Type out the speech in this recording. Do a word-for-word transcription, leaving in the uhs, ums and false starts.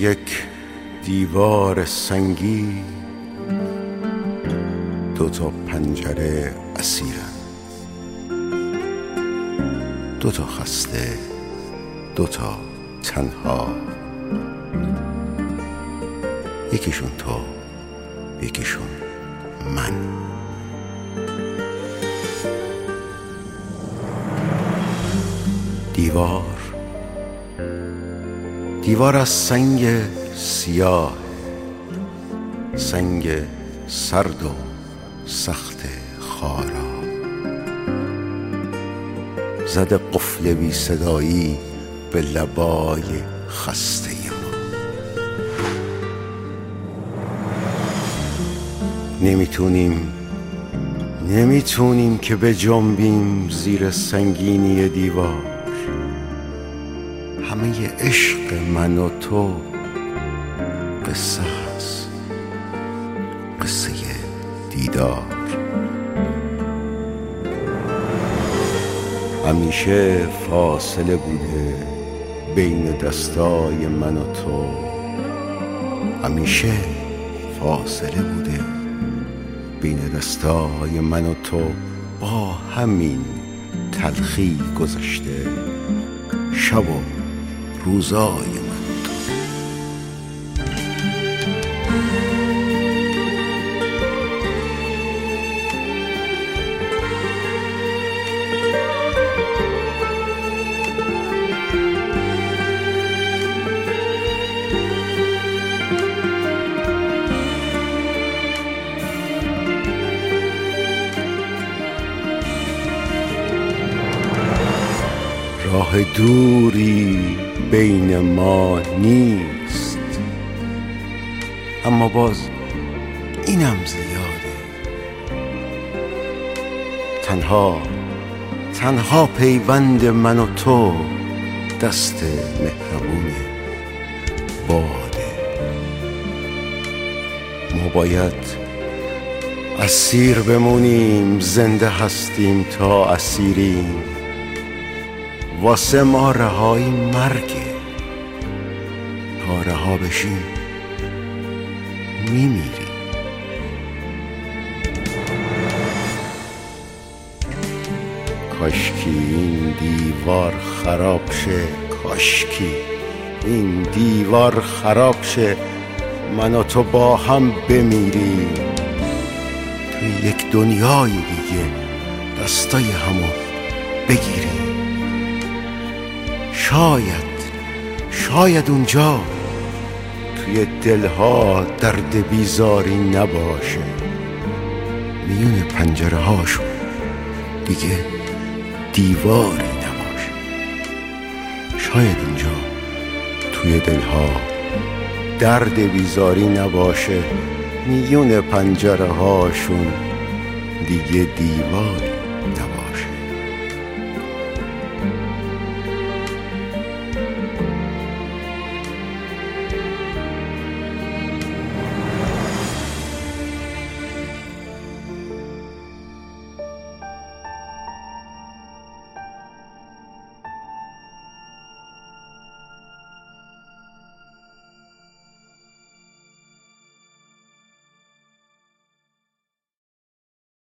یک دیوار سنگی دو تا پنجره اسیرن، دو تا خسته، دو تا تنها، یکیشون تو، یکیشون من. دیوار دیوار از سنگ سیاه، سنگ سرد و سخت خارا، زده قفل بی صدایی به لبای خسته ما. نمیتونیم نمیتونیم که بجنبیم زیر سنگینی دیوار. همه عشق من و تو قصه هست، قصه دیدار. همیشه فاصله بوده بین دستای من و تو، همیشه فاصله بوده بین دستای من و تو. با همین تلخی گذشته شب و روزای من. راه دوری بین ما نیست، اما باز اینم زیاده. تنها تنها پیوند من و تو دست مهربون باده. ما باید اسیر بمونیم، زنده هستیم تا اسیریم. واسه ما رهایی مرگه، تا رها بشیم میمیریم. کاشکی این دیوار خراب شه، کاشکی این دیوار خراب شه، من و تو با هم بمیریم. توی یک دنیای دیگه دستای همو بگیریم. شاید شاید اونجا توی دلها درد بیزاری نباشه، میون پنجره هاشون دیگه دیواری نباشه. شاید اونجا توی دلها درد بیزاری نباشه، میون پنجره هاشون دیگه دیواری